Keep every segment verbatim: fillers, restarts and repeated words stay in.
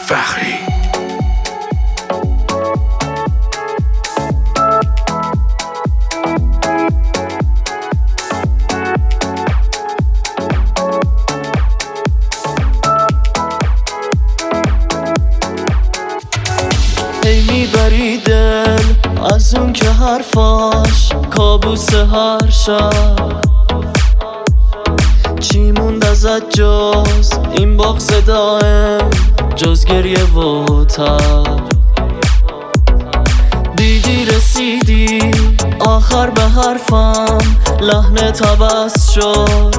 فخری. ای میبری دل از اون که حرفاش کابوس هر شب، چی موند ازت جز این بغض دائم، جز گریه و تب. دیدی رسیدی آخر به حرفم، لحنت عوض شد،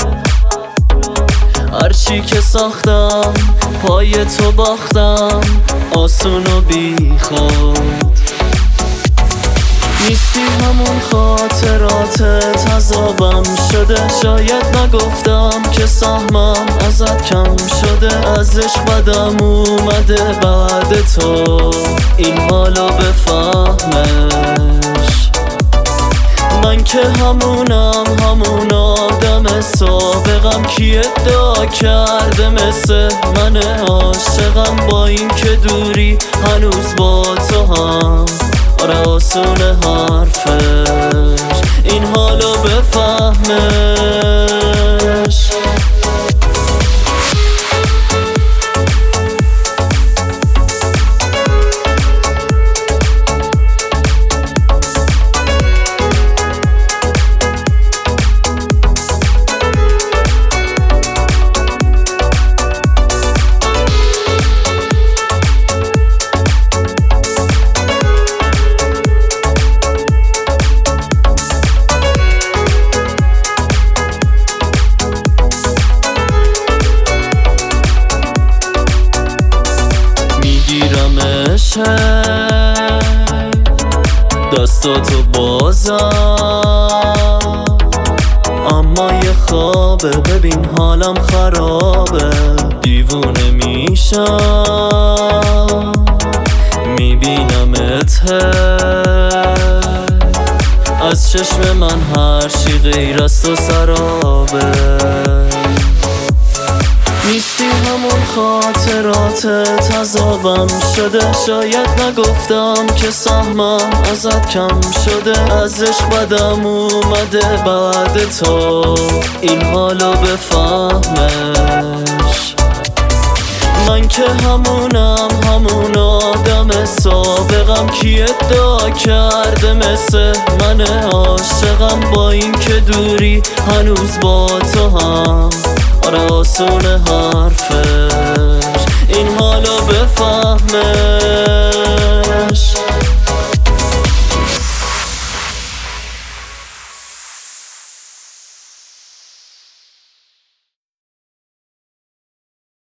هرچی که ساختم پای تو باختم، آسون و بی خود. نیستی همون خاطراتت عذابم شده، شاید نگفتم که سهمم ازت کم شده، از عشق بدم اومده بعد تو این حالو بفهمش. من که همونم همون آدم سابقم، کی ادعا کرده مثل من عاشقم، با این که دوری هنوز با تو هم آره آسونه حرفش، این حالو بفهمش. دستاتو بازم، اما یه خوابه، ببین حالم خرابه، دیوونه میشم میبینمت از چشم من، هر چی غیر از تو سرابه. نیستی همون خاطراتت عذابم شده، شاید نگفتم که سهمم ازت کم شده، از عشق بدم اومده بعد تو این حالو بفهمش. من که همونم همون آدم سابقم، کی ادعا کرده مثل من عاشقم، با این که دوری هنوز با تو هم آره آسونه حرفش، این حالو بفهمه.